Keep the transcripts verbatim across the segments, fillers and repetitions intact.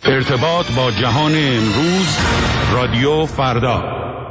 ارتباط با جهان امروز، رادیو فردا.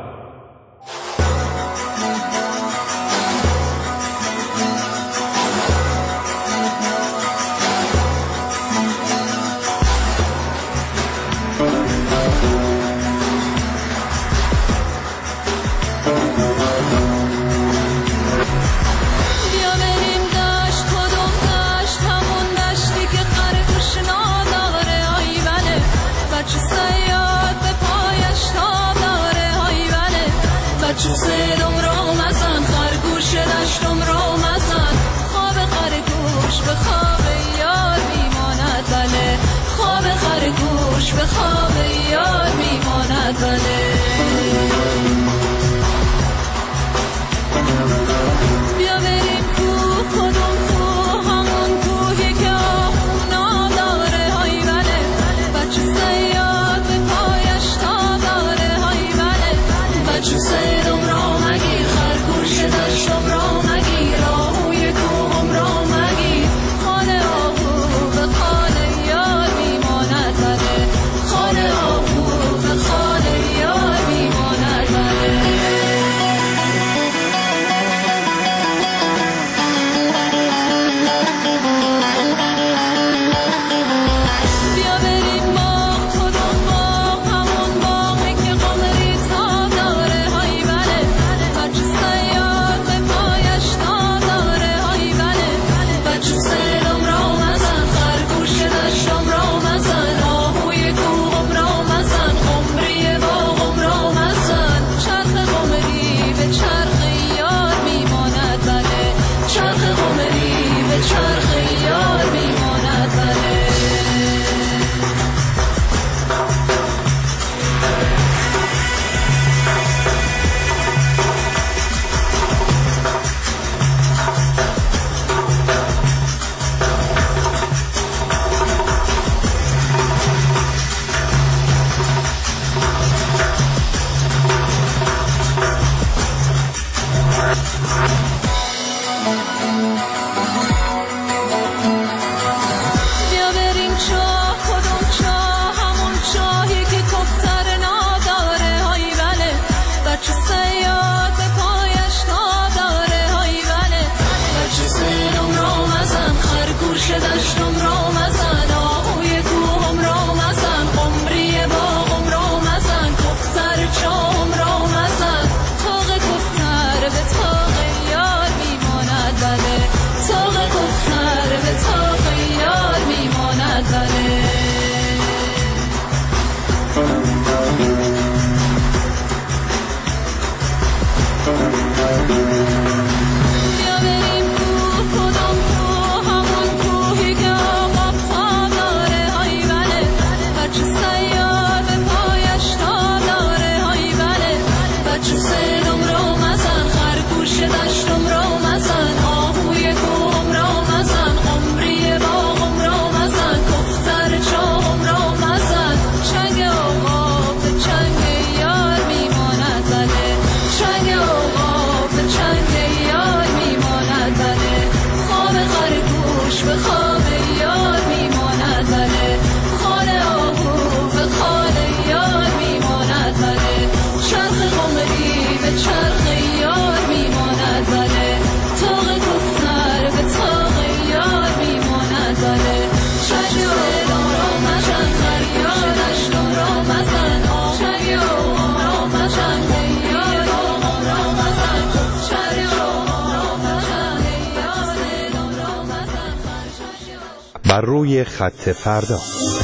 به خواب یار میماند بله. بیا بریم کوه، کدوم کوه؟ همون کوهی که آهونا داره های بله. بچه صیاد به پایش تا داره های بله. بچه صیدم را مگیر، خرگوش دشتم را مگیر، آهوی کوهم را مگیر. خانه آهو به خانه یار میماند بله. خانه آهو به خانه یار میماند بله. بیا بریم باغ، کدوم باغ؟ همون باغی که قمری تا داره های بله. بچه صیاد به پایش تا داره های بله. بچه صیدم را مزن، خرگوش دشتم را مزن، آهوی کوهم را مزن، قمری باغم را مزن. چرخ قمری به چرخ یار میماند بله. چرخ قمری به چرخ یار میماند بله. بیا بریم چاه، کدوم چاه؟ همون چاهی که کفتر نداره های بله. بچه صیاد به پایش تا داره های بله. بچه صیدم را مزن، خرگوش دشتم را مزن، آهوی کوهم را مزن، قمری باغم را مزن، کفتر چاهم را مزن. تاق کفتر به تاق یار میماند بله. تاق کفتر به تاق یار میماند بله. بیا بریم کوه، کدوم کوه؟ همون کوهی که آقا پا داره های بله. بچه صیاد به پایش تا داره های بله. بچه صیدم را مزن، خرگوش دشتم را مزن، آهوی کوهم را مزن، قمری باغم را مزن، کفتر چاهم را مزن. چنگ آقا به چنگ یار میماند بله. چنگ آقا به چنگ یار میماند بله. خواب خرگوش به خواب یار میماند بله. خانه آهو به خانه یار میماند بله. چرخ قمری به چرخ یار میماند بله. تاق کفتر به تاق یار میماند بله. چنگ آقا را مزن، خریار دشتم را مزن، آهوی آقا را مزن، یار آقا را مزن، چنگ آقا را مزن، یار دلم را مزن، خرگوش آقا. بر روی خط فردا.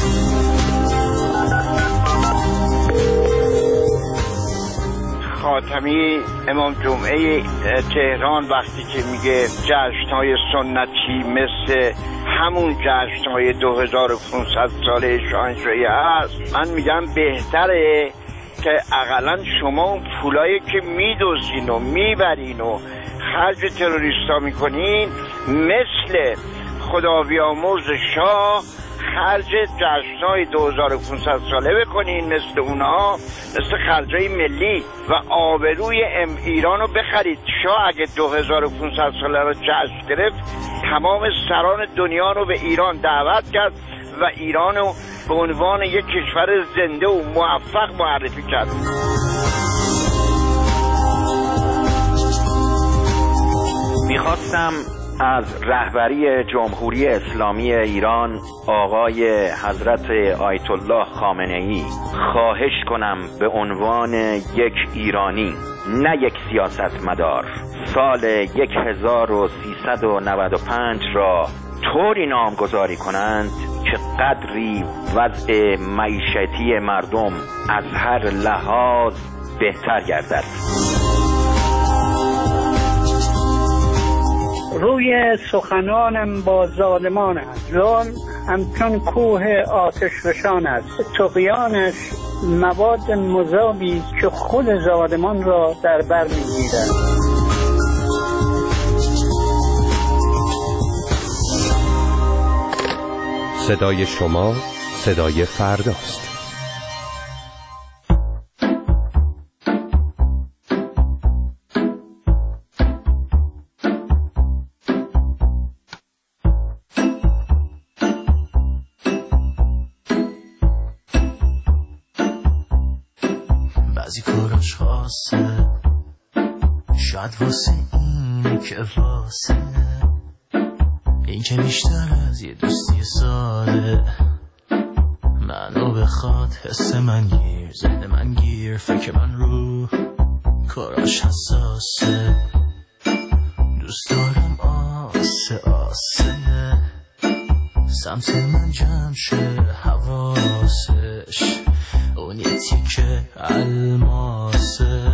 خاتمی امام جمعه تهران وقتی که میگه جشن‌های سنتی مثل همون جشن‌های دو هزار و پانصد ساله شاهنشاهی هست، من میگم بهتره که اقلا شما اون پولایی که میدوزین و میبرین و خرج تروریستا میکنین مثل خدا بیامرز شاه خرج جشن‌های دو هزار و پانصد ساله بکنین، مثل اونها، مثل خرجای ملی و آبروی ام ایران رو بخرید. شاه اگه دو هزار و پانصد ساله رو جشن گرفت، تمام سران دنیا رو به ایران دعوت کرد و ایران رو به عنوان یک کشور زنده و موفق معرفی کرد. میخواستم از رهبری جمهوری اسلامی ایران آقای حضرت آیت الله خامنه‌ای خواهش کنم به عنوان یک ایرانی، نه یک سیاستمدار، سال هزار و سیصد و نود و پنج را طوری نامگذاری کنند که قدری وضع معیشتی مردم از هر لحاظ بهتر گردد. روی سخنانم با ظالمان است، ظلم همچون کوه آتش فشان است، طغیانش مواد مذابی که خود ظالمان را در بر می‌گیرد. صدای شما صدای فرداست. بعضی کاراش خاصه، شاید واسه اینه که واسه این که بیشتر از یه دوستی ساده منو بخواد، حس من گیر، ذهن من گیر، فکر من رو کاراش حساسه. دوست دارم آسه آسه سمت من جمع شه حواسش، اون یه تیکه الماسه.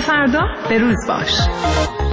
فردا به روز باش.